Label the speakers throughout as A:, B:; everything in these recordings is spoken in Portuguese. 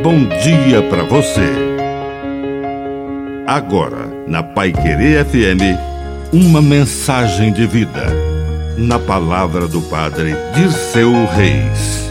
A: bom dia para você. Agora, na Paiquerê FM, uma mensagem de vida. Na palavra do Padre Dirceu Reis.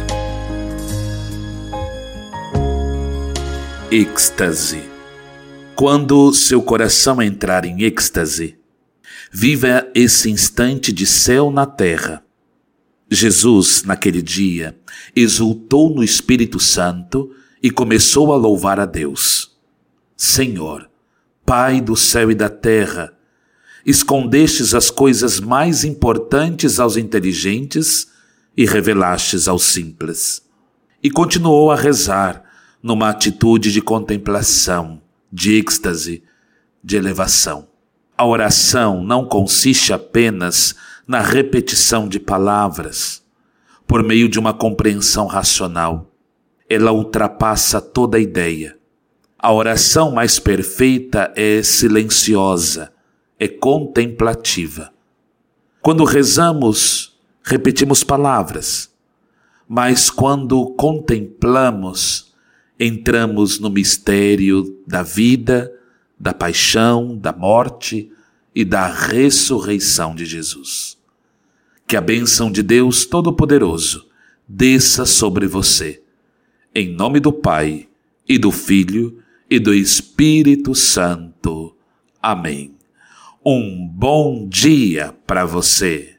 B: Êxtase. Quando seu coração entrar em êxtase, viva esse instante de céu na terra. Jesus, naquele dia, exultou no Espírito Santo e começou a louvar a Deus. Senhor, Pai do céu e da terra, escondestes as coisas mais importantes aos inteligentes e revelastes aos simples. E continuou a rezar numa atitude de contemplação, de êxtase, de elevação. A oração não consiste apenas na repetição de palavras, por meio de uma compreensão racional. Ela ultrapassa toda a ideia. A oração mais perfeita é silenciosa, é contemplativa. Quando rezamos, repetimos palavras, mas quando contemplamos, entramos no mistério da vida, da paixão, da morte e da ressurreição de Jesus. Que a bênção de Deus Todo-Poderoso desça sobre você. Em nome do Pai, e do Filho, e do Espírito Santo. Amém. Um bom dia para você.